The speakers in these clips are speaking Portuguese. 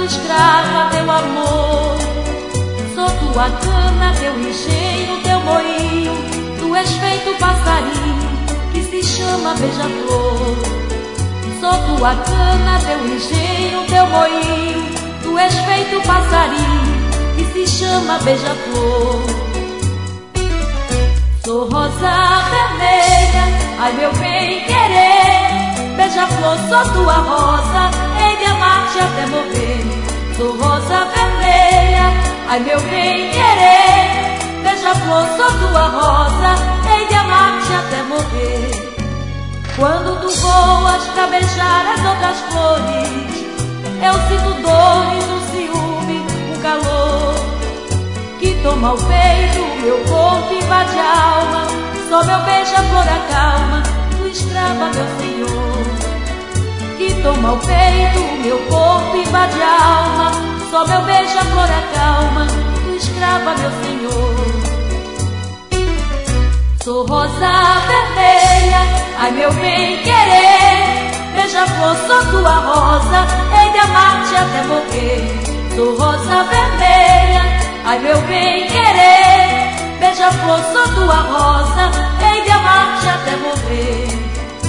escrava, teu amor. Sou tua cana, teu engenho, teu moinho. Tu és feito passarinho que se chama beija-flor. Sou tua cana, teu engenho, teu moinho. Tu és feito passarinho que se chama beija-flor. Sou rosa vermelha, ai meu bem querer. Beija-flor, sou tua rosa, hei de amar-te até morrer. Sou rosa vermelha, ai meu bem querer. Beija-flor, sou tua rosa, hei de amar-te até morrer. Quando tu voas pra beijar as outras flores, eu sinto dores no ciúme, um calor que toma o peito, meu corpo invade a alma. Só meu beija-flor acalma, tu escrava, meu senhor. Que toma o peito, meu corpo invade a alma. Só meu beija-flor acalma, tu escrava, meu senhor. Sou rosa vermelha, ai meu bem querer. Beija-flor, sou tua rosa, hei de amar-te até morrer. Sou rosa vermelha, ai meu bem querer. Beija-flor, sou tua rosa, hei de amar-te até morrer.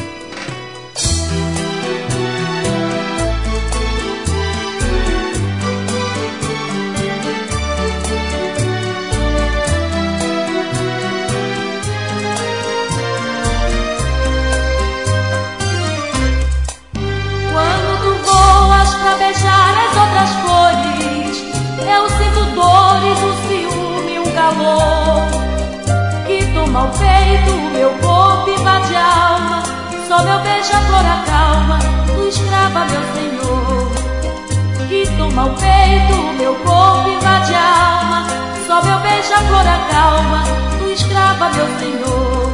Beijar as outras flores, eu sinto dores, o ciúme, um calor que toma o peito, meu corpo invade a alma. Só meu beija-flor acalma, tu escrava, meu senhor. Que toma o peito, meu corpo invade a alma. Só meu beija-flor acalma, tu escrava, meu senhor.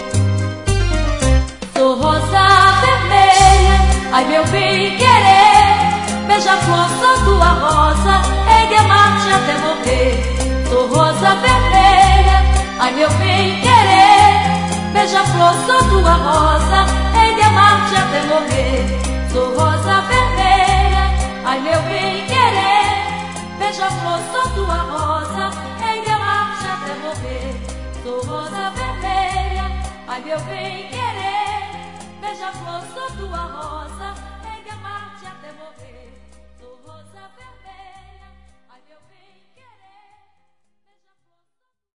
Sou rosa vermelha, ai meu bem querer. Beija-flor, sou tua rosa, hei de amar-te até morrer. Sou rosa vermelha, ai meu bem querer. Beija-flor, sou tua rosa, hei de amar-te até morrer. Sou rosa vermelha, ai meu bem querer. Beija-flor, sou tua rosa, hei de amar-te até morrer. Sou rosa vermelha, ai meu bem querer. Beija-flor, sou tua rosa.